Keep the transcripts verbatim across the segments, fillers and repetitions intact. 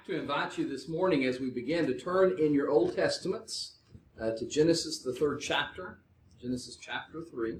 like to invite you this morning as we begin to turn in your Old Testaments uh, to Genesis, the third chapter, Genesis chapter three.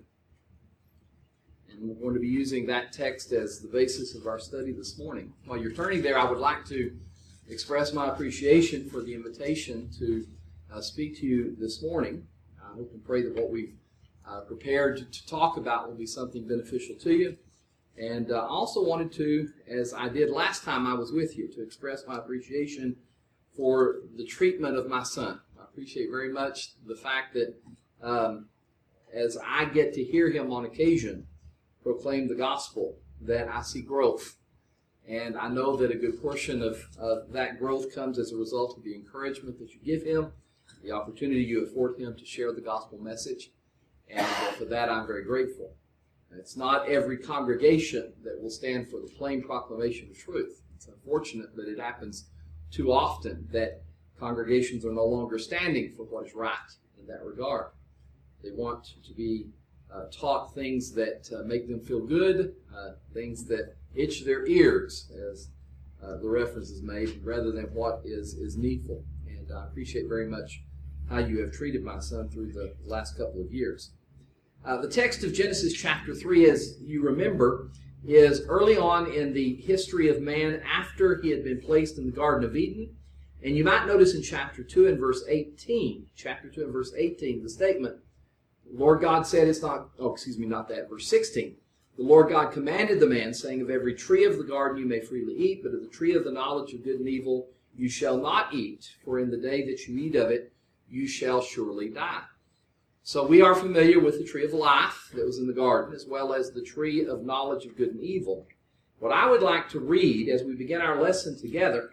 And we're going to be using that text as the basis of our study this morning. While you're turning there, I would like to express my appreciation for the invitation to uh, speak to you this morning. I hope and pray that what we've uh, prepared to, to talk about will be something beneficial to you. And I uh, also wanted to, as I did last time I was with you, to express my appreciation for the treatment of my son. I appreciate very much the fact that um, as I get to hear him on occasion proclaim the gospel, that I see growth. And I know that a good portion of, of that growth comes as a result of the encouragement that you give him, the opportunity you afford him to share the gospel message. And uh, for that I'm very grateful. It's not every congregation that will stand for the plain proclamation of truth. It's unfortunate that it happens too often that congregations are no longer standing for what is right in that regard. They want to be uh, taught things that uh, make them feel good, uh, things that itch their ears, as uh, the reference is made, rather than what is, is needful. And I appreciate very much how you have treated my son through the last couple of years. Uh, the text of Genesis chapter three, as you remember, is early on in the history of man after he had been placed in the Garden of Eden. And you might notice in chapter two and verse eighteen, chapter two and verse eighteen, the statement, the Lord God said it's not, oh, excuse me, not that, verse sixteen. The Lord God commanded the man, saying, of every tree of the garden you may freely eat, but of the tree of the knowledge of good and evil you shall not eat, for in the day that you eat of it you shall surely die. So we are familiar with the tree of life that was in the garden, as well as the tree of knowledge of good and evil. What I would like to read as we begin our lesson together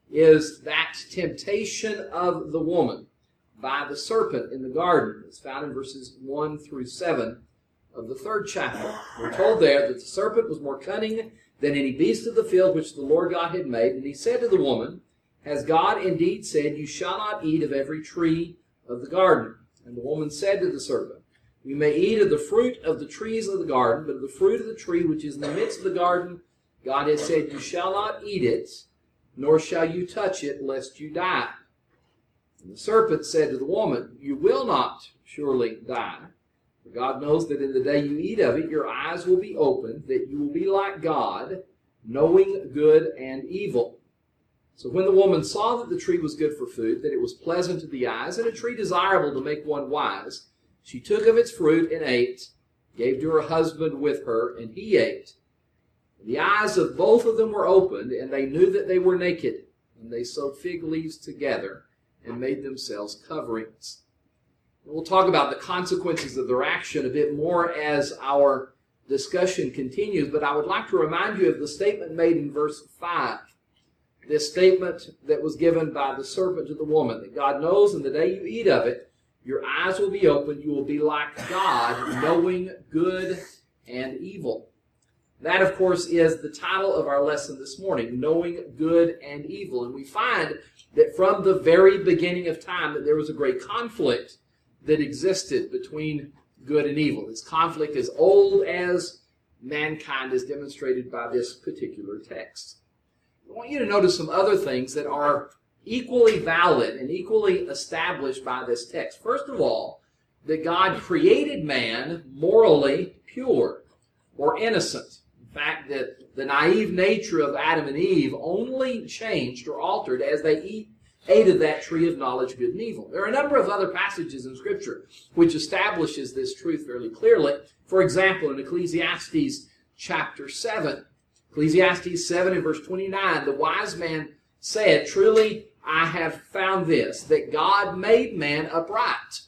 is that temptation of the woman by the serpent in the garden. It's found in verses one through seven of the third chapter. We're told there that the serpent was more cunning than any beast of the field which the Lord God had made. And he said to the woman, has God indeed said, you shall not eat of every tree of the garden? And the woman said to the serpent, you may eat of the fruit of the trees of the garden, but of the fruit of the tree which is in the midst of the garden, God has said, you shall not eat it, nor shall you touch it, lest you die. And the serpent said to the woman, you will not surely die. For God knows that in the day you eat of it, your eyes will be opened, that you will be like God, knowing good and evil. So when the woman saw that the tree was good for food, that it was pleasant to the eyes, and a tree desirable to make one wise, she took of its fruit and ate, gave to her husband with her, and he ate. And the eyes of both of them were opened, and they knew that they were naked. And they sewed fig leaves together and made themselves coverings. And we'll talk about the consequences of their action a bit more as our discussion continues, but I would like to remind you of the statement made in verse five. This statement that was given by the serpent to the woman, that God knows in the day you eat of it, your eyes will be opened, you will be like God, knowing good and evil. That, of course, is the title of our lesson this morning, knowing good and evil. And we find that from the very beginning of time that there was a great conflict that existed between good and evil. This conflict is old as mankind, is demonstrated by this particular text. I want you to notice some other things that are equally valid and equally established by this text. First of all, that God created man morally pure or innocent. In fact, that the naive nature of Adam and Eve only changed or altered as they eat, ate of that tree of knowledge of good and evil. There are a number of other passages in Scripture which establishes this truth fairly clearly. For example, in Ecclesiastes chapter seven, Ecclesiastes seven and verse twenty-nine, the wise man said, truly I have found this, that God made man upright.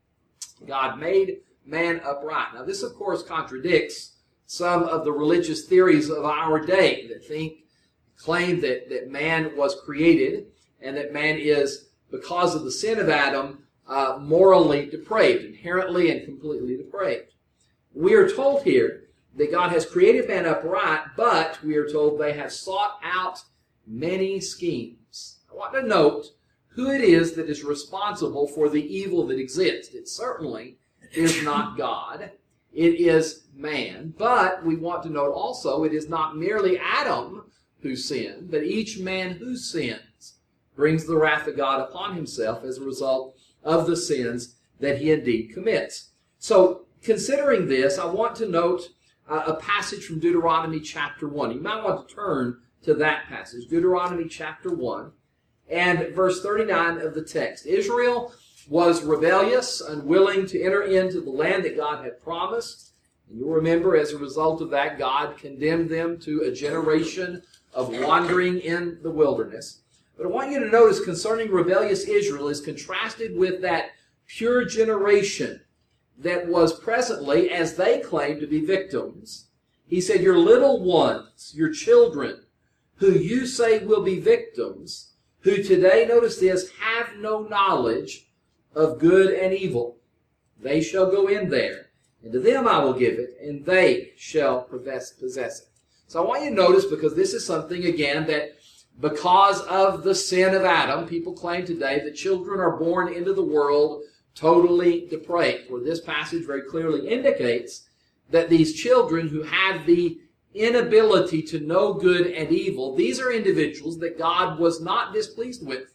God made man upright. Now this, of course, contradicts some of the religious theories of our day that think, claim that, that man was created and that man is, because of the sin of Adam, uh, morally depraved, inherently and completely depraved. We are told here that God has created man upright, but we are told they have sought out many schemes. I want to note who it is that is responsible for the evil that exists. It certainly is not God. It is man. But we want to note also it is not merely Adam who sin, but each man who sins brings the wrath of God upon himself as a result of the sins that he indeed commits. So, considering this, I want to note uh, a passage from Deuteronomy chapter one. You might want to turn to that passage, Deuteronomy chapter one, and verse thirty-nine of the text. Israel was rebellious, unwilling to enter into the land that God had promised. And you'll remember, as a result of that, God condemned them to a generation of wandering in the wilderness. But I want you to notice concerning rebellious Israel is contrasted with that pure generation that was presently, as they claimed to be victims. He said, your little ones, your children, who you say will be victims, who today, notice this, have no knowledge of good and evil. They shall go in there, and to them I will give it, and they shall possess it. So I want you to notice, because this is something, again, that because of the sin of Adam, people claim today that children are born into the world totally depraved. Where this passage very clearly indicates that these children who have the inability to know good and evil, these are individuals that God was not displeased with.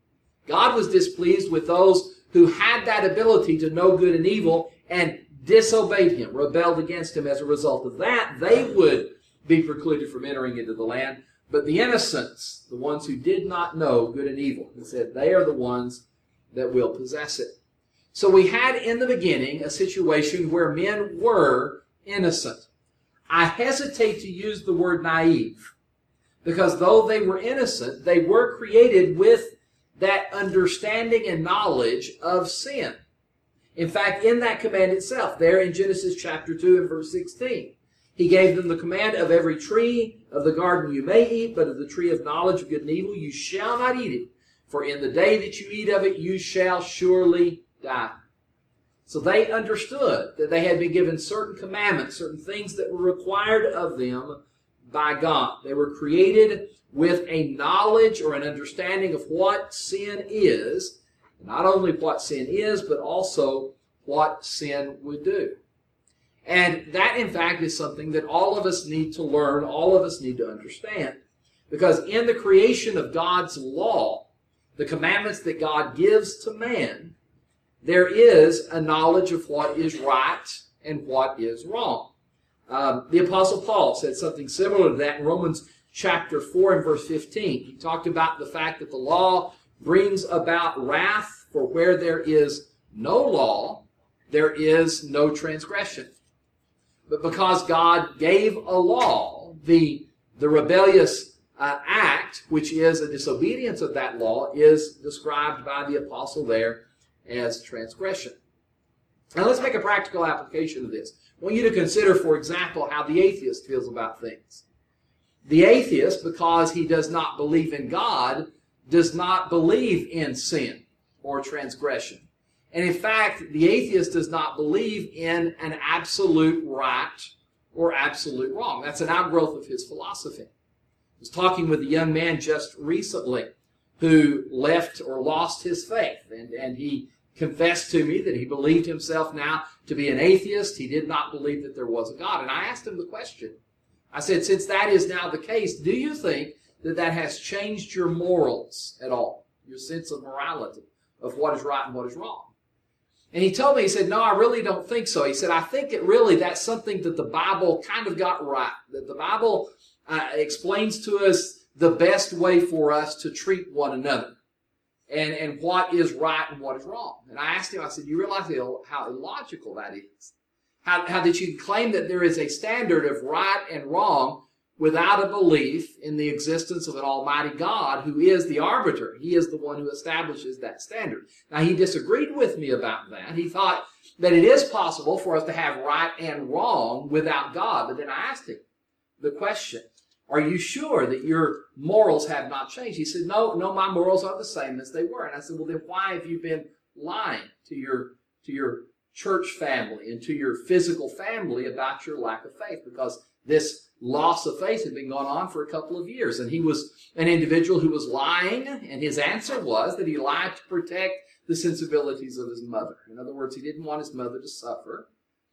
God was displeased with those who had that ability to know good and evil and disobeyed Him, rebelled against Him. As a result of that, they would be precluded from entering into the land. But the innocents, the ones who did not know good and evil, He said, they are the ones that will possess it. So we had in the beginning a situation where men were innocent. I hesitate to use the word naive, because though they were innocent, they were created with that understanding and knowledge of sin. In fact, in that command itself, there in Genesis chapter two and verse sixteen, He gave them the command, of every tree of the garden you may eat, but of the tree of knowledge of good and evil you shall not eat it. For in the day that you eat of it, you shall surely die. So they understood that they had been given certain commandments, certain things that were required of them by God. They were created with a knowledge or an understanding of what sin is. Not only what sin is, but also what sin would do. And that, in fact, is something that all of us need to learn, all of us need to understand. Because in the creation of God's law, the commandments that God gives to man, there is a knowledge of what is right and what is wrong. Um, the Apostle Paul said something similar to that in Romans chapter four and verse fifteen. He talked about the fact that the law brings about wrath, for where there is no law, there is no transgression. But because God gave a law, the, the rebellious uh, act, which is a disobedience of that law, is described by the apostle there as transgression. Now let's make a practical application of this. I want you to consider, for example, how the atheist feels about things. The atheist, because he does not believe in God, does not believe in sin or transgression. And in fact, the atheist does not believe in an absolute right or absolute wrong. That's an outgrowth of his philosophy. I was talking with a young man just recently who left or lost his faith. And, and he confessed to me that he believed himself now to be an atheist. He did not believe that there was a God. And I asked him the question. I said, since that is now the case, do you think that that has changed your morals at all? Your sense of morality, of what is right and what is wrong? And he told me, he said, no, I really don't think so. He said, I think it really, that's something that the Bible kind of got right. That the Bible uh, explains to us the best way for us to treat one another. And, and what is right and what is wrong. And I asked him, I said, you realize how illogical that is? How, how that you can claim that there is a standard of right and wrong without a belief in the existence of an almighty God who is the arbiter. He is the one who establishes that standard. Now, he disagreed with me about that. He thought that it is possible for us to have right and wrong without God. But then I asked him the question, are you sure that your morals have not changed? He said, no, no, my morals are the same as they were. And I said, well, then why have you been lying to your, to your church family and to your physical family about your lack of faith? Because this loss of faith had been going on for a couple of years. And he was an individual who was lying, and his answer was that he lied to protect the sensibilities of his mother. In other words, he didn't want his mother to suffer,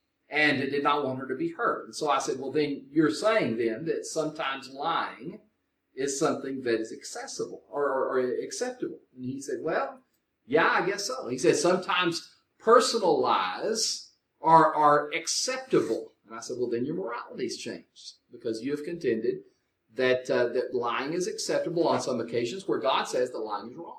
and did not want her to be hurt. And so I said, well, then you're saying then that sometimes lying is something that is accessible or, or, or acceptable. And he said, well, yeah, I guess so. He said sometimes personal lies are, are acceptable. And I said, well, then your morality's changed because you have contended that, uh, that lying is acceptable on some occasions where God says that lying is wrong.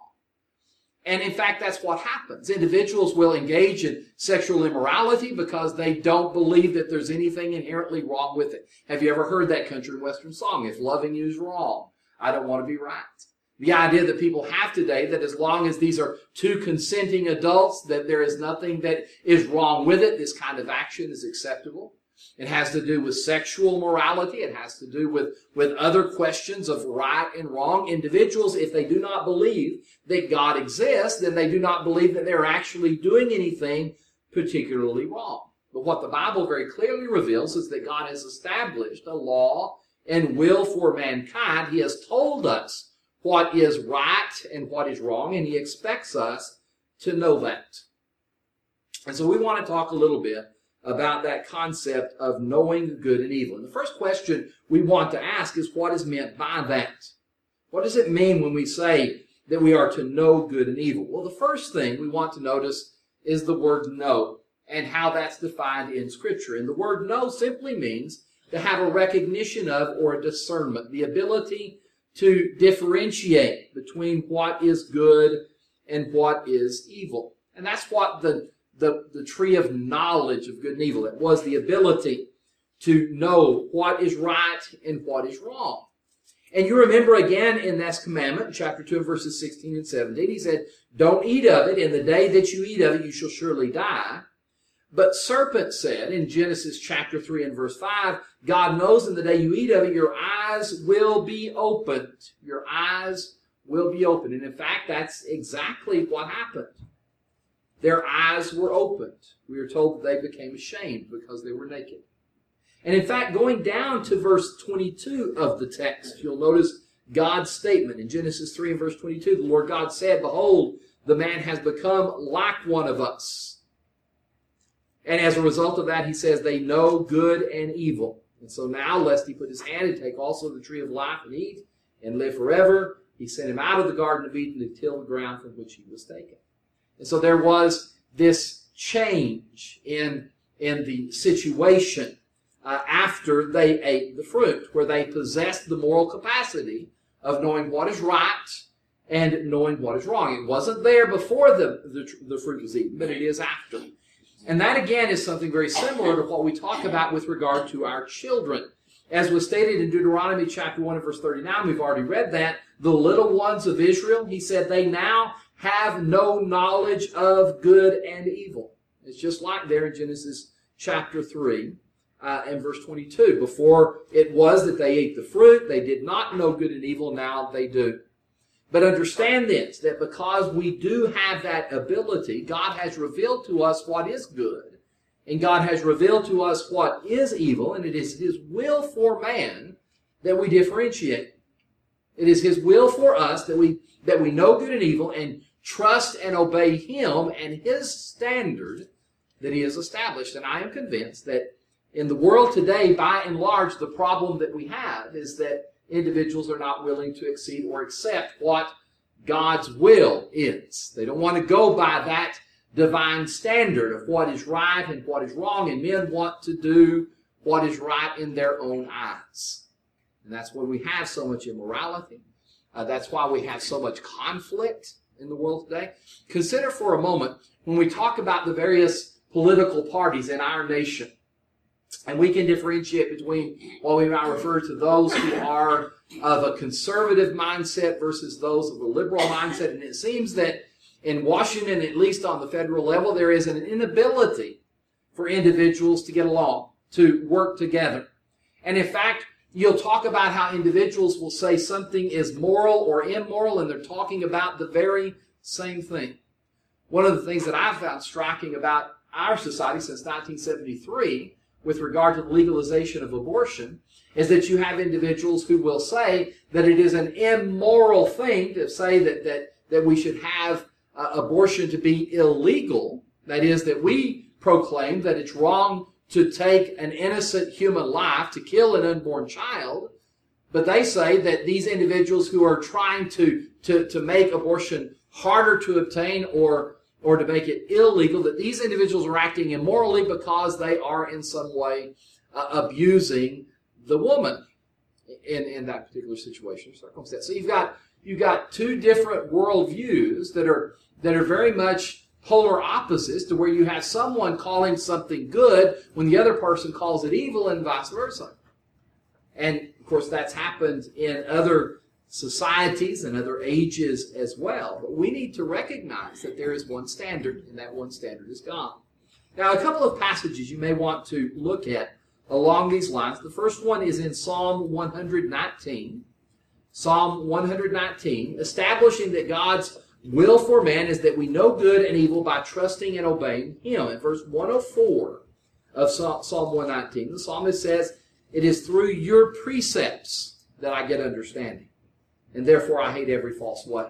And in fact, that's what happens. Individuals will engage in sexual immorality because they don't believe that there's anything inherently wrong with it. Have you ever heard that country and western song? If loving you is wrong, I don't want to be right. The idea that people have today that as long as these are two consenting adults, that there is nothing that is wrong with it, this kind of action is acceptable. It has to do with sexual morality. It has to do with, with other questions of right and wrong. Individuals, if they do not believe that God exists, then they do not believe that they're actually doing anything particularly wrong. But what the Bible very clearly reveals is that God has established a law and will for mankind. He has told us what is right and what is wrong, and He expects us to know that. And so we want to talk a little bit about that concept of knowing good and evil. And the first question we want to ask is, what is meant by that? What does it mean when we say that we are to know good and evil? Well, the first thing we want to notice is the word know and how that's defined in Scripture. And the word know simply means to have a recognition of or a discernment, the ability to differentiate between what is good and what is evil. And that's what the The, the tree of knowledge of good and evil. It was the ability to know what is right and what is wrong. And you remember again in that commandment, chapter two, verses sixteen and seventeen, He said, don't eat of it. In the day that you eat of it, you shall surely die. But serpent said in Genesis chapter three and verse five, God knows in the day you eat of it, your eyes will be opened. Your eyes will be opened. And in fact, that's exactly what happened. Their eyes were opened. We are told that they became ashamed because they were naked. And in fact, going down to verse twenty-two of the text, you'll notice God's statement. In Genesis three and verse twenty-two, the Lord God said, behold, the man has become like one of us. And as a result of that, He says, they know good and evil. And so now, lest he put his hand and take also the tree of life and eat and live forever, He sent him out of the Garden of Eden to till the ground from which he was taken. And so there was this change in, in the situation uh, after they ate the fruit, where they possessed the moral capacity of knowing what is right and knowing what is wrong. It wasn't there before the, the, the fruit was eaten, but it is after. And that, again, is something very similar to what we talk about with regard to our children. As was stated in Deuteronomy chapter one and verse thirty-nine, we've already read that, the little ones of Israel, He said, they now have no knowledge of good and evil. It's just like there in Genesis chapter three uh, and verse twenty-two. Before it was that they ate the fruit, they did not know good and evil, now they do. But understand this, that because we do have that ability, God has revealed to us what is good, and God has revealed to us what is evil, and it is His will for man that we differentiate. It is His will for us that we that we know good and evil and trust and obey Him and His standard that He has established. And I am convinced that in the world today, by and large, the problem that we have is that individuals are not willing to exceed or accept what God's will is. They don't want to go by that divine standard of what is right and what is wrong, and men want to do what is right in their own eyes. And that's why we have so much immorality. Uh, that's why we have so much conflict in the world today. Consider for a moment when we talk about the various political parties in our nation, and we can differentiate between what we might refer to those who are of a conservative mindset versus those of a liberal mindset. And it seems that in Washington, at least on the federal level, there is an inability for individuals to get along, to work together. And in fact, you'll talk about how individuals will say something is moral or immoral, and they're talking about the very same thing. One of the things that I've found striking about our society since nineteen seventy-three with regard to the legalization of abortion is that you have individuals who will say that it is an immoral thing to say that, that, that we should have uh, abortion to be illegal. That is, that we proclaim that it's wrong to take an innocent human life, to kill an unborn child, But they say that these individuals who are trying to, to, to make abortion harder to obtain or, or to make it illegal, that these individuals are acting immorally because they are in some way uh, abusing the woman in, in that particular situation or circumstance. So you've got you've got two different worldviews that are that are very much polar opposites, to where you have someone calling something good when the other person calls it evil, and vice versa. And of course, that's happened in other societies and other ages as well. But we need to recognize that there is one standard, and that one standard is God. Now, a couple of passages you may want to look at along these lines. The first one is in Psalm one nineteen. Psalm one nineteen, establishing that God's will for man is that we know good and evil by trusting and obeying Him. In verse one oh four of Psalm one nineteen, the psalmist says, "It is through your precepts that I get understanding, and therefore I hate every false way."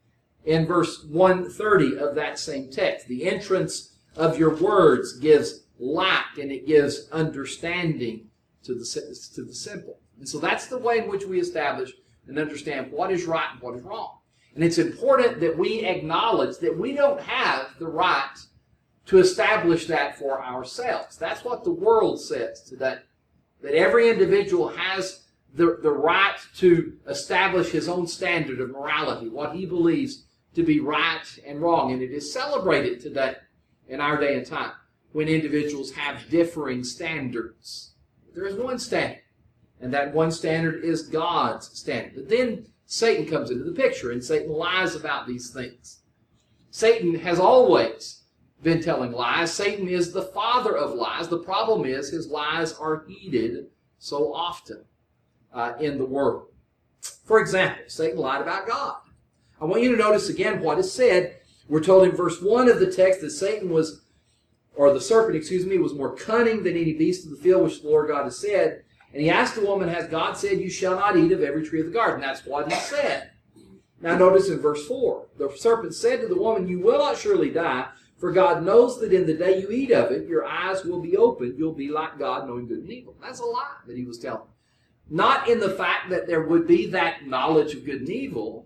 In verse one thirty of that same text, "The entrance of your words gives light, and it gives understanding to the, to the simple." And so that's the way in which we establish and understand what is right and what is wrong. And it's important that we acknowledge that we don't have the right to establish that for ourselves. That's what the world says today. That every individual has the, the right to establish his own standard of morality, what he believes to be right and wrong. And it is celebrated today in our day and time when individuals have differing standards. There is one standard, and that one standard is God's standard. But then Satan comes into the picture, and Satan lies about these things. Satan has always been telling lies. Satan is the father of lies. The problem is his lies are heeded so often uh, in the world. For example, Satan lied about God. I want you to notice again what is said. We're told in verse one of the text that Satan was, or the serpent, excuse me, was more cunning than any beast of the field which the Lord God has said. And he asked the woman, "Has God said you shall not eat of every tree of the garden?" That's what he said. Now notice in verse four, the serpent said to the woman, "You will not surely die, for God knows that in the day you eat of it, your eyes will be opened. You'll be like God, knowing good and evil." That's a lie that he was telling. Not in the fact that there would be that knowledge of good and evil,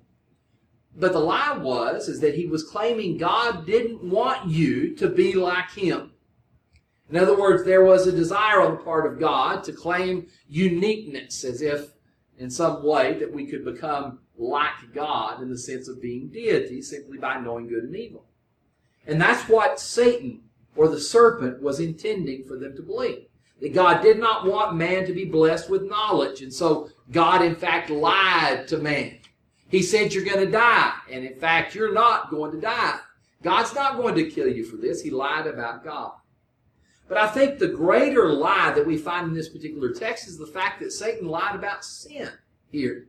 but the lie was is that he was claiming God didn't want you to be like Him. In other words, there was a desire on the part of God to claim uniqueness, as if in some way that we could become like God in the sense of being deity simply by knowing good and evil. And that's what Satan, or the serpent, was intending for them to believe. That God did not want man to be blessed with knowledge. And so God, in fact, lied to man. He said, "You're going to die." And in fact, you're not going to die. God's not going to kill you for this. He lied about God. But I think the greater lie that we find in this particular text is the fact that Satan lied about sin here.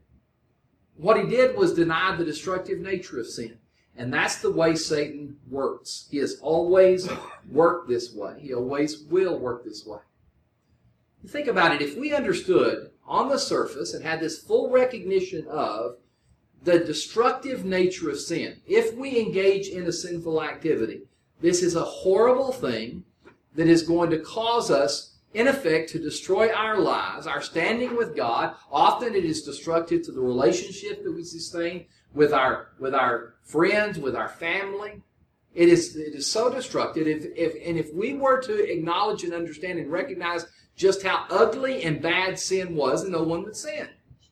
What he did was deny the destructive nature of sin. And that's the way Satan works. He has always worked this way. He always will work this way. Think about it. If we understood on the surface and had this full recognition of the destructive nature of sin, if we engage in a sinful activity, this is a horrible thing that is going to cause us, in effect, to destroy our lives, our standing with God. Often it is destructive to the relationship that we sustain with our with our friends, with our family. It is it is so destructive. If, if and if we were to acknowledge and understand and recognize just how ugly and bad sin was, no one would sin.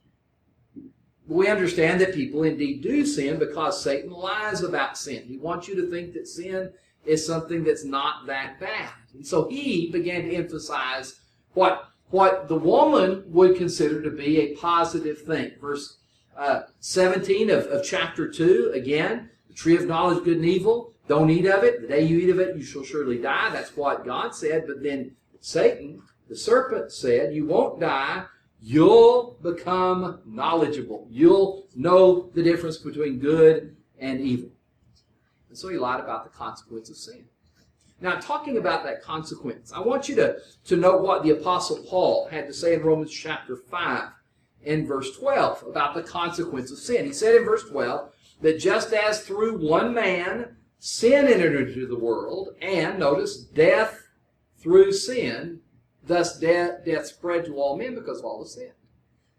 We understand that people indeed do sin because Satan lies about sin. He wants you to think that sin is something that's not that bad. And so he began to emphasize what, what the woman would consider to be a positive thing. Verse uh, seventeen of, of chapter two, again, the tree of knowledge, good and evil, don't eat of it. The day you eat of it, you shall surely die. That's what God said. But then Satan, the serpent, said, you won't die. You'll become knowledgeable. You'll know the difference between good and evil. And so he lied about the consequence of sin. Now, talking about that consequence, I want you to, to note what the Apostle Paul had to say in Romans chapter five and verse twelve about the consequence of sin. He said in verse twelve that just as through one man sin entered into the world, and, notice, death through sin, thus death, death spread to all men because of all the sin.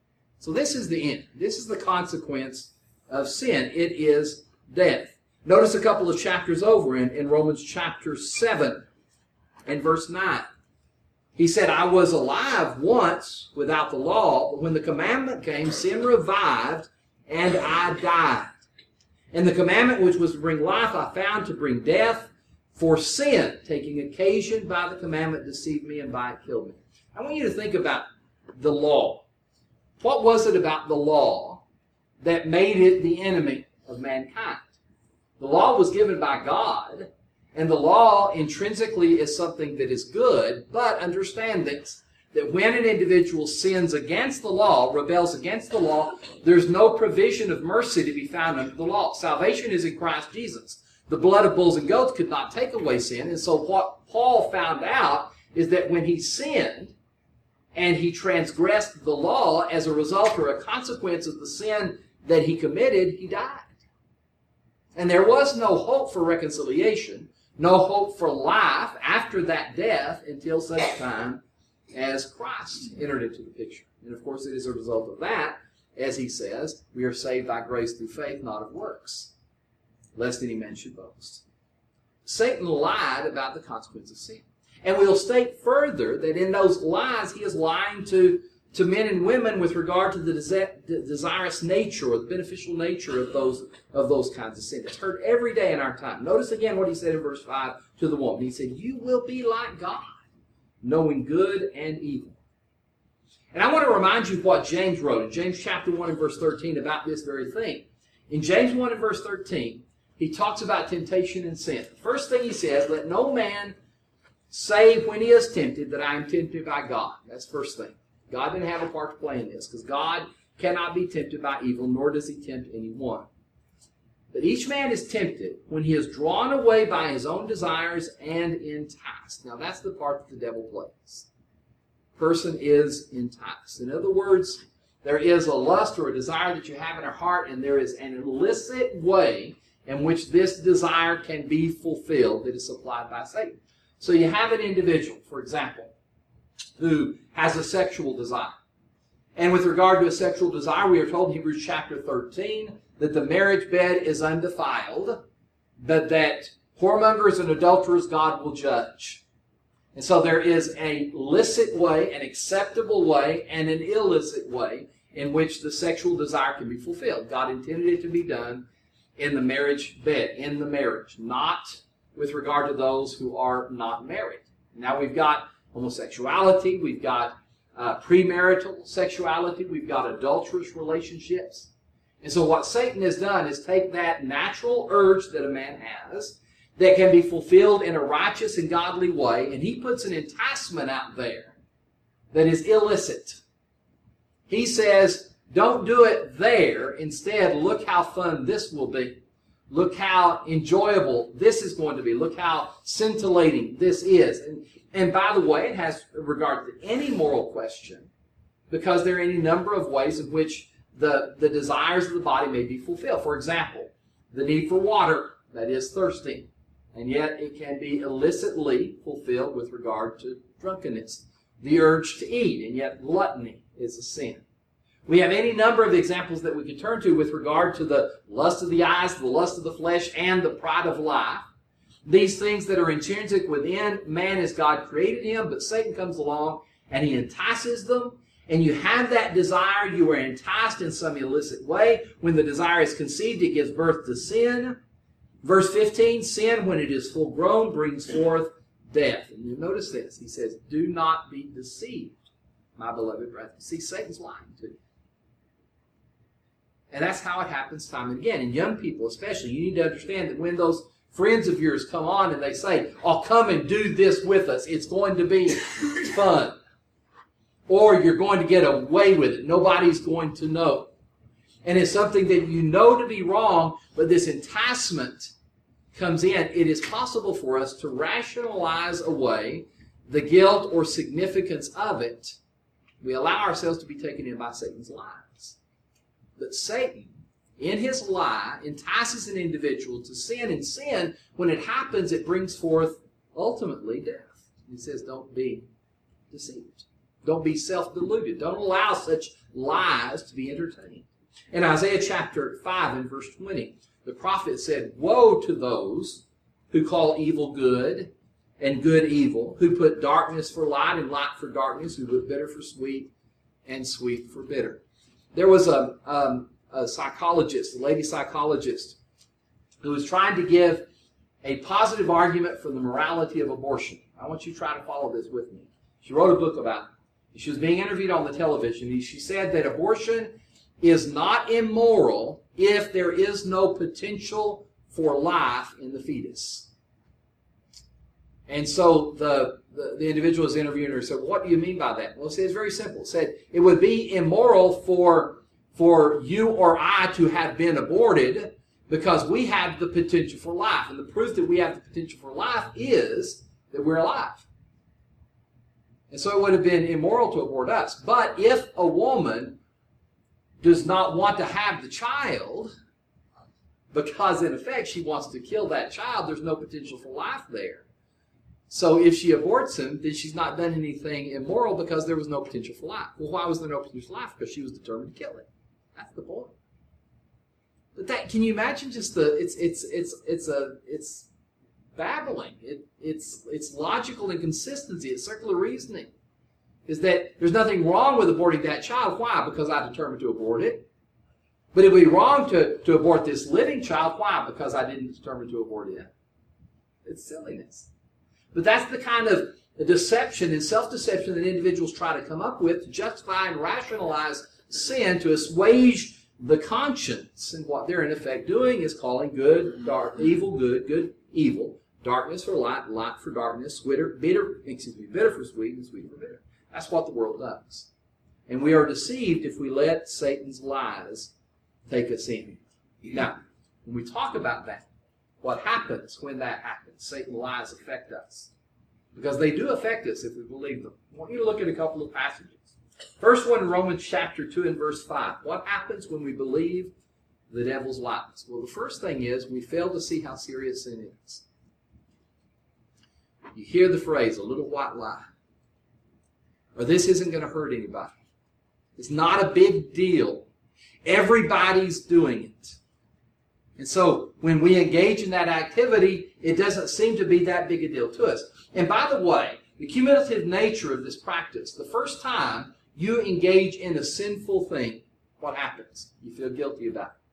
So this is the end. This is the consequence of sin. It is death. Notice a couple of chapters over in, in Romans chapter seven and verse nine. He said, I was alive once without the law, but when the commandment came, sin revived, and I died. And the commandment which was to bring life, I found to bring death, for sin, taking occasion by the commandment, deceived me, and by it killed me. I want you to think about the law. What was it about the law that made it the enemy of mankind? The law was given by God, and the law intrinsically is something that is good, but understand this, that when an individual sins against the law, rebels against the law, there's no provision of mercy to be found under the law. Salvation is in Christ Jesus. The blood of bulls and goats could not take away sin, and so what Paul found out is that when he sinned and he transgressed the law as a result or a consequence of the sin that he committed, he died. And there was no hope for reconciliation, no hope for life after that death until such time as Christ entered into the picture. And of course, it is a result of that, as he says, we are saved by grace through faith, not of works, lest any man should boast. Satan lied about the consequence of sin. And we'll state further that in those lies, he is lying to, to men and women with regard to the desi- the desirous nature or the beneficial nature of those, of those kinds of sin. It's heard every day in our time. Notice again what he said in verse five to the woman. He said, you will be like God, knowing good and evil. And I want to remind you what James wrote in James chapter one and verse thirteen about this very thing. In James one and verse thirteen, he talks about temptation and sin. The first thing he says, let no man say when he is tempted that I am tempted by God. That's the first thing. God didn't have a part to play in this because God cannot be tempted by evil, nor does he tempt anyone. But each man is tempted when he is drawn away by his own desires and enticed. Now that's the part that the devil plays. Person is enticed. In other words, there is a lust or a desire that you have in our heart, and there is an illicit way in which this desire can be fulfilled that is supplied by Satan. So you have an individual, for example, who has a sexual desire. And with regard to a sexual desire, we are told in Hebrews chapter thirteen that the marriage bed is undefiled, but that whoremongers and adulterers God will judge. And so there is a licit way, an acceptable way, and an illicit way in which the sexual desire can be fulfilled. God intended it to be done in the marriage bed, in the marriage, not with regard to those who are not married. Now we've got homosexuality, we've got uh, premarital sexuality, we've got adulterous relationships. And so what Satan has done is take that natural urge that a man has that can be fulfilled in a righteous and godly way, and he puts an enticement out there that is illicit. He says, don't do it there. Instead, look how fun this will be. Look how enjoyable this is going to be. Look how scintillating this is. And, and by the way, it has regard to any moral question, because there are any number of ways in which the, the desires of the body may be fulfilled. For example, the need for water, that is thirsting. And yet it can be illicitly fulfilled with regard to drunkenness. The urge to eat, and yet gluttony is a sin. We have any number of examples that we could turn to with regard to the lust of the eyes, the lust of the flesh, and the pride of life. These things that are intrinsic within man as God created him, but Satan comes along and he entices them. And you have that desire, you are enticed in some illicit way. When the desire is conceived, it gives birth to sin. Verse fifteen, sin, when it is full grown, brings forth death. And you notice this. He says, do not be deceived, my beloved brethren. See, Satan's lying to you. And that's how it happens time and again. And young people especially, you need to understand that when those friends of yours come on and they say, oh, come and do this with us, it's going to be fun. Or you're going to get away with it. Nobody's going to know. And it's something that you know to be wrong, but this enticement comes in. It is possible for us to rationalize away the guilt or significance of it. We allow ourselves to be taken in by Satan's lies. But Satan, in his lie, entices an individual to sin, and sin, when it happens, it brings forth ultimately death. He says, don't be deceived. Don't be self-deluded. Don't allow such lies to be entertained. In Isaiah chapter five and verse twenty, the prophet said, "Woe to those who call evil good and good evil, who put darkness for light and light for darkness, who put bitter for sweet and sweet for bitter." There was a, um, a psychologist, a lady psychologist, who was trying to give a positive argument for the morality of abortion. I want you to try to follow this with me. She wrote a book about it. She was being interviewed on the television. She said that abortion is not immoral if there is no potential for life in the fetus. And so the, the, the individual was interviewing her and said, "What do you mean by that?" Well, it says very simple. It said, it would be immoral for, for you or I to have been aborted because we have the potential for life. And the proof that we have the potential for life is that we're alive. And so it would have been immoral to abort us. But if a woman does not want to have the child, because in effect she wants to kill that child, there's no potential for life there. So if she aborts him, then she's not done anything immoral because there was no potential for life. Well, why was there no potential for life? Because she was determined to kill it. That's the point. But that, can you imagine just the, it's, it's, it's, it's a, it's babbling. It, it's, it's logical inconsistency. It's circular reasoning. Is that there's nothing wrong with aborting that child. Why? Because I determined to abort it. But it would be wrong to, to abort this living child. Why? Because I didn't determine to abort it. It's silliness. But that's the kind of deception and self-deception that individuals try to come up with to justify and rationalize sin, to assuage the conscience. And what they're in effect doing is calling good, dark, evil, good, good, evil, darkness for light, light for darkness, bitter, bitter, excuse me, bitter for sweet, and sweet for bitter. That's what the world does. And we are deceived if we let Satan's lies take us in. Now, when we talk about that, what happens when that happens? Satan's lies affect us. Because they do affect us if we believe them. I want you to look at a couple of passages. First one in Romans chapter two and verse five. What happens when we believe the devil's lies? Well, the first thing is we fail to see how serious sin is. You hear the phrase, a little white lie. Or this isn't going to hurt anybody. It's not a big deal. Everybody's doing it. And so when we engage in that activity, it doesn't seem to be that big a deal to us. And by the way, the cumulative nature of this practice, the first time you engage in a sinful thing, what happens? You feel guilty about it.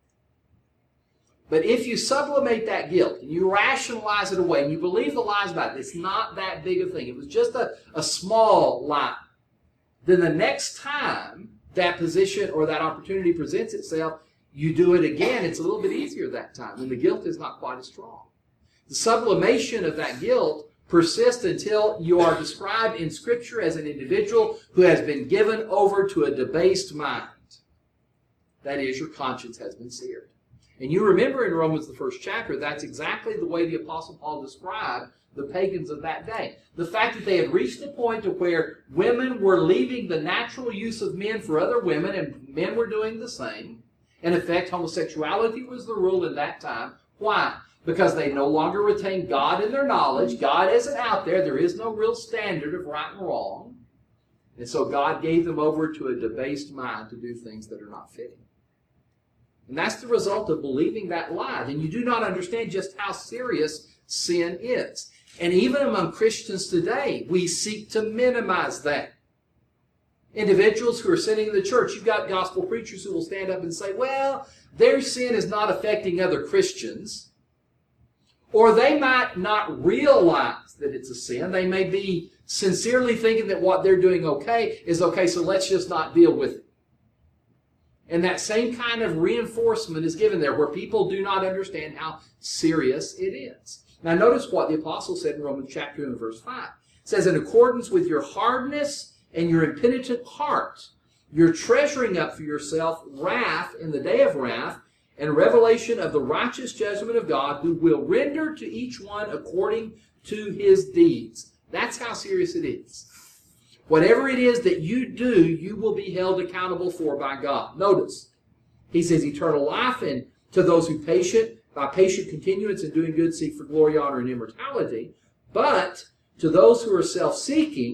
But if you sublimate that guilt and you rationalize it away and you believe the lies about it, it's not that big a thing. It was just a, a small lie. Then the next time that position or that opportunity presents itself, you do it again. It's a little bit easier that time, and the guilt is not quite as strong. The sublimation of that guilt persists until you are described in Scripture as an individual who has been given over to a debased mind. That is, your conscience has been seared. And you remember in Romans, the first chapter, that's exactly the way the Apostle Paul described the pagans of that day. The fact that they had reached the point to where women were leaving the natural use of men for other women, and men were doing the same. In effect, homosexuality was the rule in that time. Why? Because they no longer retained God in their knowledge. God isn't out there. There is no real standard of right and wrong. And so God gave them over to a debased mind to do things that are not fitting. And that's the result of believing that lie. Then you do not understand just how serious sin is. And even among Christians today, we seek to minimize that. Individuals who are sitting in the church, you've got gospel preachers who will stand up and say, well, their sin is not affecting other Christians. Or they might not realize that it's a sin. They may be sincerely thinking that what they're doing okay is okay, so let's just not deal with it. And that same kind of reinforcement is given there where people do not understand how serious it is. Now notice what the apostle said in Romans chapter two and verse five. It says, in accordance with your hardness and your impenitent heart, you're treasuring up for yourself wrath in the day of wrath and revelation of the righteous judgment of God, who will render to each one according to his deeds. That's how serious it is. Whatever it is that you do, you will be held accountable for by God. Notice, he says eternal life, and to those who patient, by patient continuance in doing good, seek for glory, honor, and immortality. But to those who are self-seeking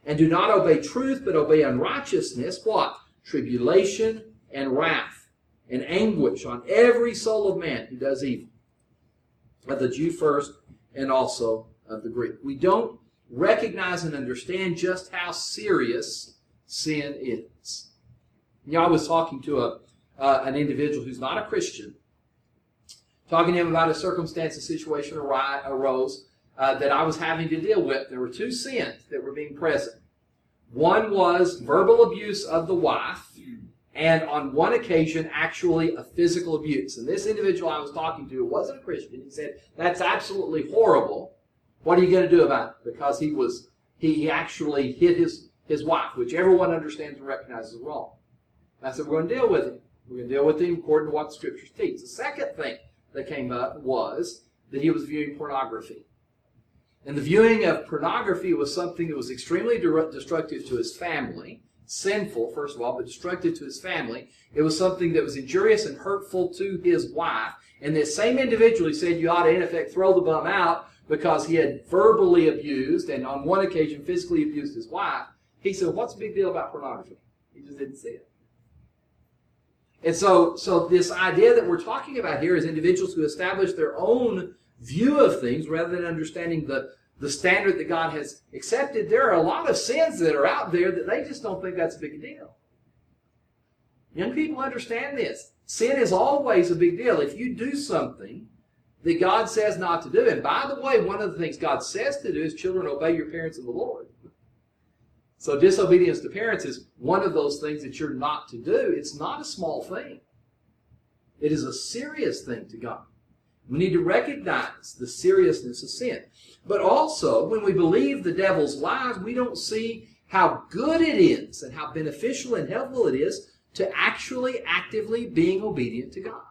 and do not obey truth, but obey unrighteousness, what? Tribulation and wrath and anguish on every soul of man who does evil, of the Jew first and also of the Greek. We don't recognize and understand just how serious sin is. You know, I was talking to a uh, an individual who's not a Christian, talking to him about a circumstance, a situation ar- arose uh, that I was having to deal with. There were two sins that were being present. One was verbal abuse of the wife, and on one occasion, actually a physical abuse. And this individual I was talking to wasn't a Christian. He said, that's absolutely horrible. What are you going to do about it? Because he was he, he actually hit his, his wife, which everyone understands and recognizes is wrong. I said, we're going to deal with him. We're going to deal with him according to what the Scriptures teach. The second thing that came up was that he was viewing pornography. And the viewing of pornography was something that was extremely destructive to his family. Sinful, first of all, but destructive to his family. It was something that was injurious and hurtful to his wife. And this same individual, he said, you ought to, in effect, throw the bum out because he had verbally abused and on one occasion physically abused his wife. He said, what's the big deal about pornography? He just didn't see it. And so, so this idea that we're talking about here is individuals who establish their own view of things rather than understanding the, the standard that God has accepted. There are a lot of sins that are out there that they just don't think that's a big deal. Young people understand this. Sin is always a big deal. If you do something that God says not to do, and by the way, one of the things God says to do is children obey your parents in the Lord. So disobedience to parents is one of those things that you're not to do. It's not a small thing. It is a serious thing to God. We need to recognize the seriousness of sin. But also, when we believe the devil's lies, we don't see how good it is and how beneficial and helpful it is to actually actively being obedient to God.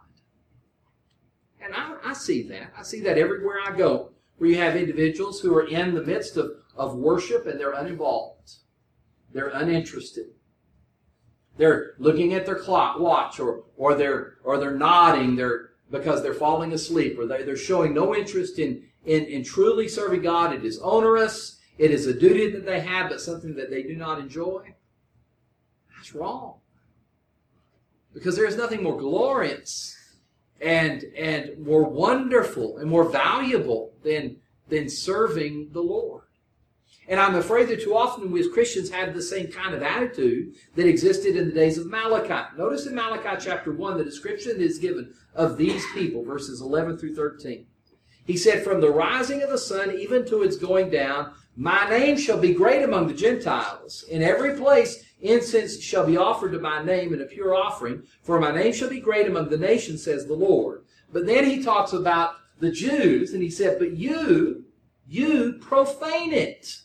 And I, I see that. I see that everywhere I go, where you have individuals who are in the midst of, of worship and they're uninvolved. They're uninterested. They're looking at their clock, watch, or or they're or they're nodding. They're because they're falling asleep, or they they're showing no interest in in in truly serving God. It is onerous. It is a duty that they have, but something that they do not enjoy. That's wrong. Because there is nothing more glorious and and more wonderful and more valuable than than serving the Lord. And I'm afraid that too often we as Christians have the same kind of attitude that existed in the days of Malachi. Notice in Malachi chapter one, the description that is given of these people, verses eleven through thirteen. He said, from the rising of the sun even to its going down, my name shall be great among the Gentiles. In every place incense shall be offered to my name in a pure offering, for my name shall be great among the nations, says the Lord. But then he talks about the Jews, and he said, but you, you profane it.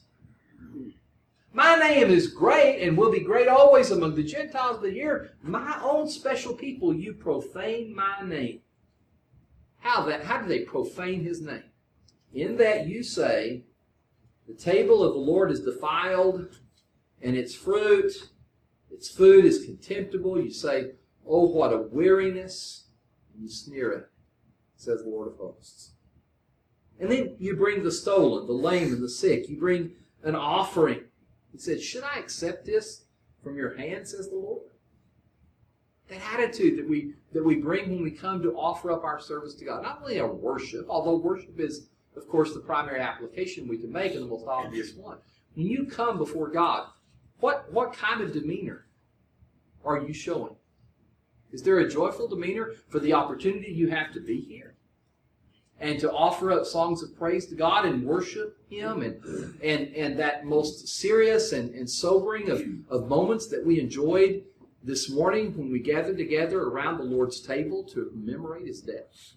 My name is great and will be great always among the Gentiles, but here, my own special people, you profane my name. How that? How do they profane his name? In that you say, the table of the Lord is defiled, and its fruit, its food is contemptible. You say, oh, what a weariness. And you sneer at it, says the Lord of hosts. And then you bring the stolen, the lame, and the sick. You bring an offering. He said, should I accept this from your hand, says the Lord? That attitude that we that we bring when we come to offer up our service to God. Not only our worship, although worship is, of course, the primary application we can make and the most obvious one. When you come before God, what, what kind of demeanor are you showing? Is there a joyful demeanor for the opportunity you have to be here? And to offer up songs of praise to God and worship Him, and and, and that most serious and, and sobering of, of moments that we enjoyed this morning when we gathered together around the Lord's table to commemorate His death.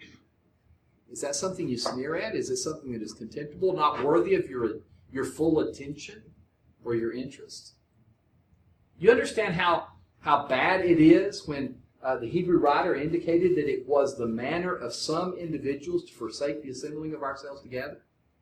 Is that something you sneer at? Is it something that is contemptible, not worthy of your, your full attention or your interest? You understand how, how bad it is when Uh, the Hebrew writer indicated that it was the manner of some individuals to forsake the assembling of ourselves together.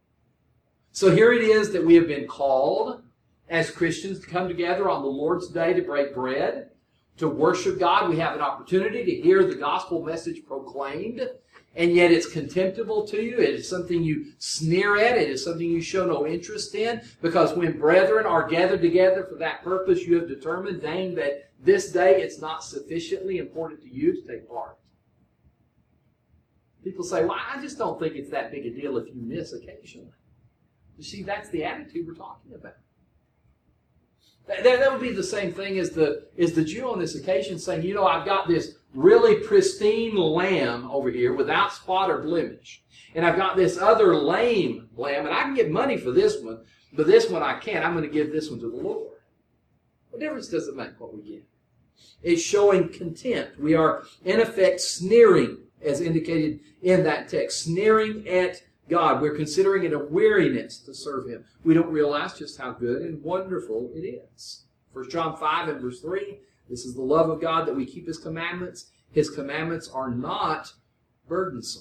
So here it is that we have been called as Christians to come together on the Lord's Day to break bread, to worship God. We have an opportunity to hear the gospel message proclaimed. and yet it's contemptible to you. It is something you sneer at. It is something you show no interest in, because when brethren are gathered together for that purpose, you have determined, dang, that this day it's not sufficiently important to you to take part. People say, well, I just don't think it's that big a deal if you miss occasionally. You see, that's the attitude we're talking about. That, that would be the same thing as the, as the Jew on this occasion saying, you know, I've got this really pristine lamb over here without spot or blemish. And I've got this other lame lamb, and I can get money for this one, but this one I can't. I'm going to give this one to the Lord. What difference does it make what we give? It's showing contempt. We are, in effect, sneering, as indicated in that text, sneering at God. We're considering it a weariness to serve Him. We don't realize just how good and wonderful it is. First John five and verse three, this is the love of God, that we keep His commandments. His commandments are not burdensome.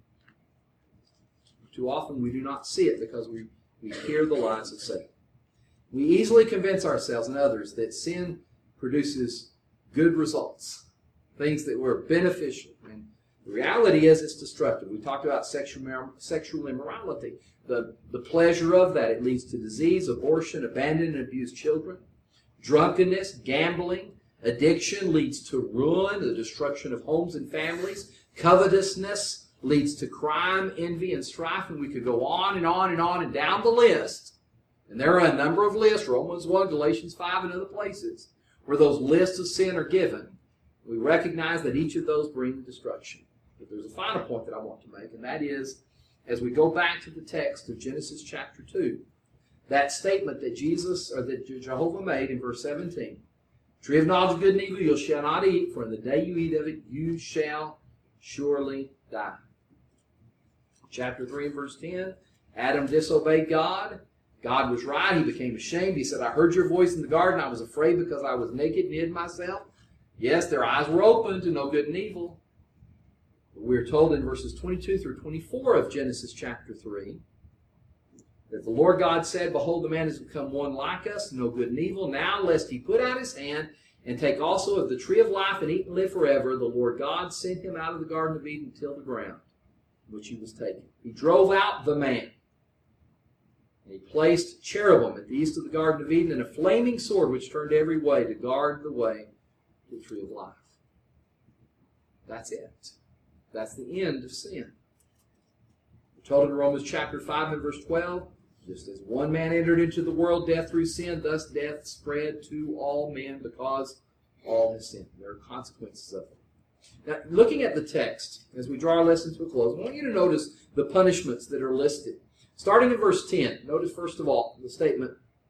Too often we do not see it because we, we hear the lies of Satan. We easily convince ourselves and others that sin produces good results, things that were beneficial. And the reality is it's destructive. We talked about sexual, sexual immorality. The, the pleasure of that, it leads to disease, abortion, abandoned and abused children. Drunkenness, gambling, addiction leads to ruin, the destruction of homes and families. Covetousness leads to crime, envy, and strife. And we could go on and on and on and down the list. And there are a number of lists, Romans one, Galatians five, and other places, where those lists of sin are given. We recognize that each of those bring destruction. But there's a final point that I want to make, and that is, as we go back to the text of Genesis chapter two, that statement that Jesus, or that Jehovah made in verse seventeen, tree of knowledge of good and evil you shall not eat, for in the day you eat of it, you shall surely die. Chapter three and verse ten, Adam disobeyed God. God was right. He became ashamed. He said, I heard your voice in the garden. I was afraid because I was naked and hid myself. Yes, their eyes were open to know good and evil. But we're told in verses twenty-two through twenty-four of Genesis chapter three that the Lord God said, behold, the man has become one like us, to know good and evil. Now, lest he put out his hand and take also of the tree of life and eat and live forever, the Lord God sent him out of the Garden of Eden to till the ground, which he was taken. He drove out the man. And he placed cherubim at the east of the Garden of Eden and a flaming sword which turned every way to guard the way to the tree of life. That's it. That's the end of sin. We're told in Romans chapter five and verse twelve, just as one man entered into the world, death through sin, thus death spread to all men because all have sinned. There are consequences of it. Now, looking at the text, as we draw our lesson to a close, I want you to notice the punishments that are listed. Starting in verse ten, notice first of all the statement.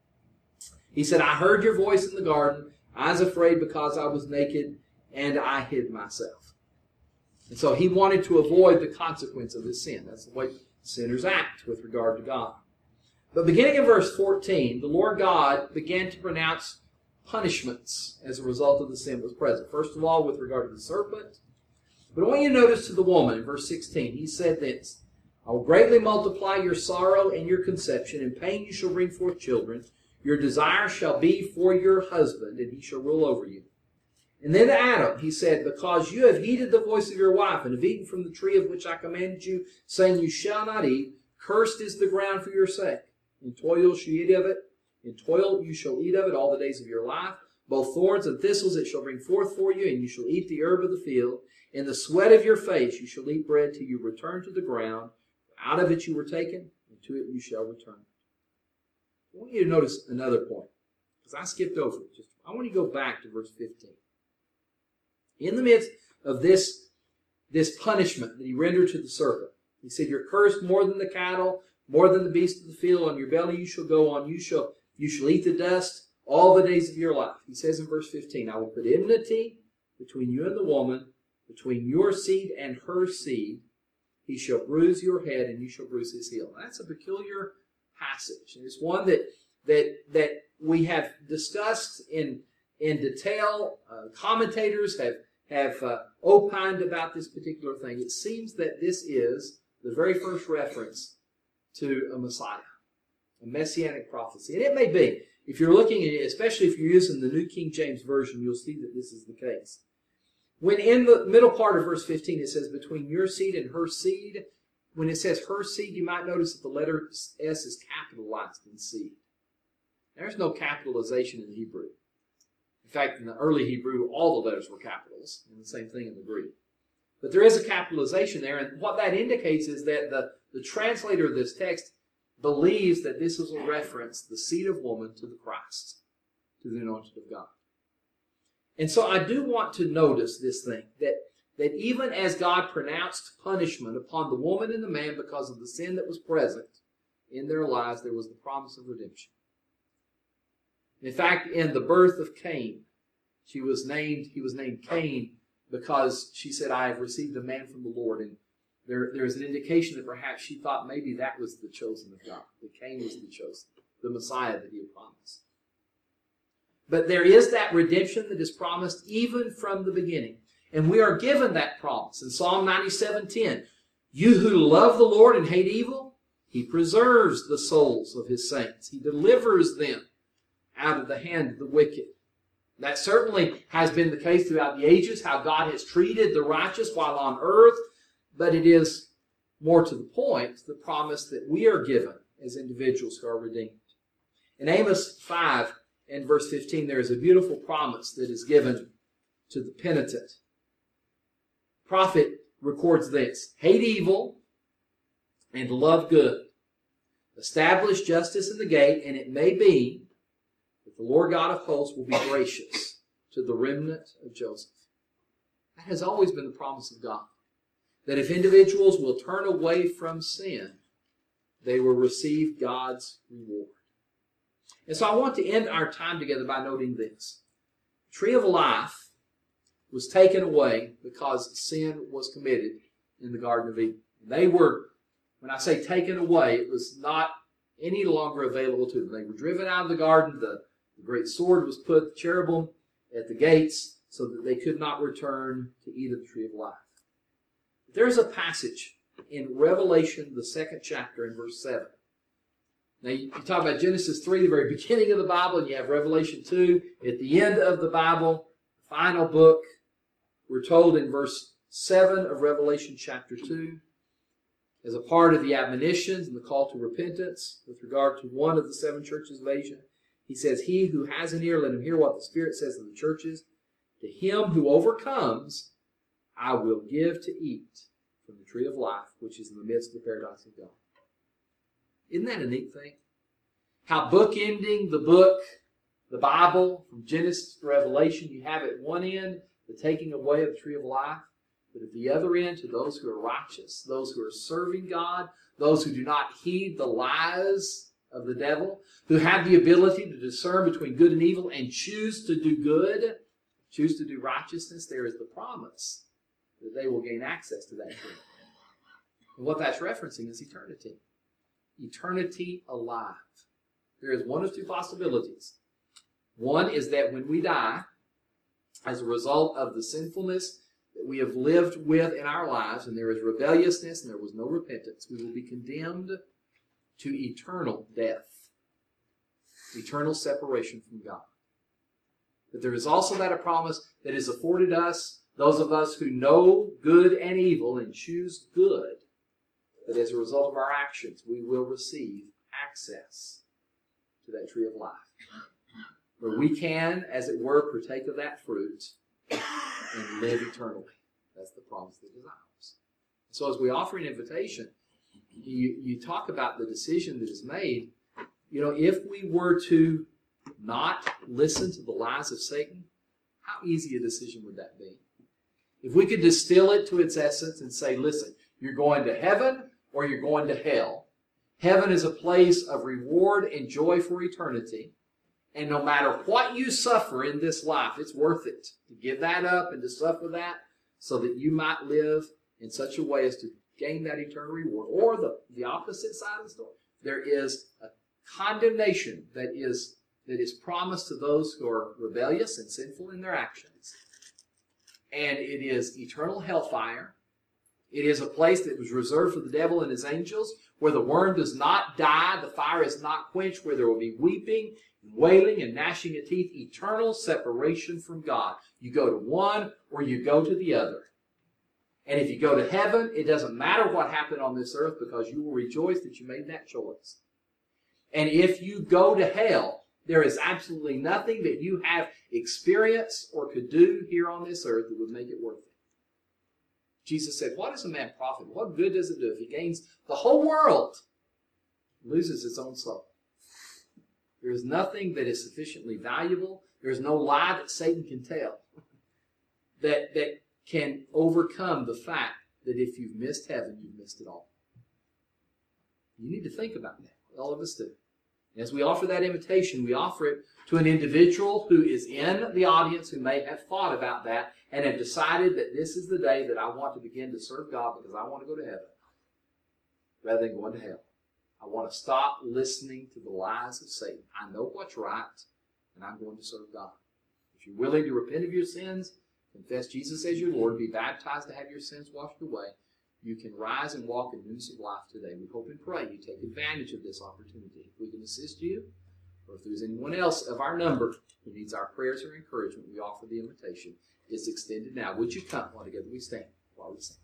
He said, I heard your voice in the garden. I was afraid because I was naked, and I hid myself. And so he wanted to avoid the consequence of his sin. That's the way sinners act with regard to God. But beginning in verse fourteen, the Lord God began to pronounce punishments as a result of the sin that was present. First of all, with regard to the serpent. But I want you to notice to the woman in verse sixteen, he said this, I will greatly multiply your sorrow and your conception. In pain you shall bring forth children. Your desire shall be for your husband, and he shall rule over you. And then to Adam, he said, because you have heeded the voice of your wife, and have eaten from the tree of which I commanded you, saying you shall not eat, cursed is the ground for your sake. In toil shall you eat of it. In toil you shall eat of it all the days of your life. Both thorns and thistles it shall bring forth for you, and you shall eat the herb of the field. In the sweat of your face you shall eat bread till you return to the ground. Out of it you were taken, and to it you shall return. I want you to notice another point, because I skipped over it. Just, I want you to go back to verse fifteen. In the midst of this, this punishment that he rendered to the serpent, he said, you're cursed more than the cattle, more than the beasts of the field. On your belly you shall go on. You shall, you shall eat the dust all the days of your life. He says in verse fifteen, I will put enmity between you and the woman, between your seed and her seed. He shall bruise your head, and you shall bruise his heel. That's a peculiar passage. And it's one that that that we have discussed in in detail. Uh, commentators have have uh, opined about this particular thing. It seems that this is the very first reference to a Messiah, a messianic prophecy, and it may be. If you're looking at it, especially if you're using the New King James Version, you'll see that this is the case. When in the middle part of verse fifteen it says, between your seed and her seed, when it says her seed, you might notice that the letter S is capitalized in seed. There's no capitalization in Hebrew. In fact, in the early Hebrew, all the letters were capitals, and the same thing in the Greek. But there is a capitalization there, and what that indicates is that the, the translator of this text believes that this is a reference, the seed of woman, to the Christ, to the anointed of God. And so I do want to notice this thing, that, that even as God pronounced punishment upon the woman and the man because of the sin that was present in their lives, there was the promise of redemption. In fact, in the birth of Cain, she was named, he was named Cain because she said, I have received a man from the Lord. And there, there is an indication that perhaps she thought maybe that was the chosen of God, that Cain was the chosen, the Messiah that he had promised. But there is that redemption that is promised even from the beginning. And we are given that promise in Psalm ninety-seven ten. You who love the Lord and hate evil, he preserves the souls of his saints. He delivers them out of the hand of the wicked. That certainly has been the case throughout the ages, how God has treated the righteous while on earth, but it is more to the point, the promise that we are given as individuals who are redeemed. In Amos five and verse fifteen, there is a beautiful promise that is given to the penitent. The prophet records this: hate evil and love good. Establish justice in the gate, and it may be the Lord God of hosts will be gracious to the remnant of Joseph. That has always been the promise of God. That if individuals will turn away from sin, they will receive God's reward. And so I want to end our time together by noting this. The tree of life was taken away because sin was committed in the Garden of Eden. They were, when I say taken away, it was not any longer available to them. They were driven out of the garden. The The great sword was put, the cherubim, at the gates so that they could not return to eat of the tree of life. There's a passage in Revelation, the second chapter, in verse seven. Now, you talk about Genesis three, the very beginning of the Bible, and you have Revelation two at the end of the Bible, the final book. We're told in verse seven of Revelation chapter two, as a part of the admonitions and the call to repentance with regard to one of the seven churches of Asia, he says, he who has an ear, let him hear what the Spirit says to the churches. To him who overcomes, I will give to eat from the tree of life, which is in the midst of the paradise of God. Isn't that a neat thing? How bookending the book, the Bible, from Genesis to Revelation, you have at one end the taking away of the tree of life, but at the other end, to those who are righteous, those who are serving God, those who do not heed the lies of the devil, who have the ability to discern between good and evil and choose to do good, choose to do righteousness, there is the promise that they will gain access to that tree. And what that's referencing is eternity. Eternity alive. There is one of two possibilities. One is that when we die, as a result of the sinfulness that we have lived with in our lives, and there is rebelliousness and there was no repentance, we will be condemned to eternal death, eternal separation from God. But there is also that a promise that is afforded us, those of us who know good and evil and choose good, that as a result of our actions, we will receive access to that tree of life, where we can, as it were, partake of that fruit and live eternally. That's the promise that is ours. So as we offer an invitation, You, you talk about the decision that is made. You know, if we were to not listen to the lies of Satan, how easy a decision would that be? If we could distill it to its essence and say, listen, you're going to heaven or you're going to hell. Heaven is a place of reward and joy for eternity. And no matter what you suffer in this life, it's worth it to give that up and to suffer that so that you might live in such a way as to gain that eternal reward. Or the, the opposite side of the story. There is a condemnation that is, that is promised to those who are rebellious and sinful in their actions. And it is eternal hellfire. It is a place that was reserved for the devil and his angels, where the worm does not die, the fire is not quenched, where there will be weeping, wailing, and gnashing of teeth, eternal separation from God. You go to one or you go to the other. And if you go to heaven, it doesn't matter what happened on this earth, because you will rejoice that you made that choice. And if you go to hell, there is absolutely nothing that you have experienced or could do here on this earth that would make it worth it. Jesus said, what does a man profit? What good does it do if he gains the whole world and loses his own soul? There is nothing that is sufficiently valuable. There is no lie that Satan can tell that, that can overcome the fact that if you've missed heaven, you've missed it all. You need to think about that. All of us do. As we offer that invitation, we offer it to an individual who is in the audience who may have thought about that and have decided that this is the day that I want to begin to serve God because I want to go to heaven rather than going to hell. I want to stop listening to the lies of Satan. I know what's right, and I'm going to serve God. If you're willing to repent of your sins, confess Jesus as your Lord, be baptized to have your sins washed away, you can rise and walk in newness of life today. We hope and pray you take advantage of this opportunity. If we can assist you, or if there's anyone else of our number who needs our prayers or encouragement, we offer the invitation. It's extended now. Would you come while together we stand, while we sing?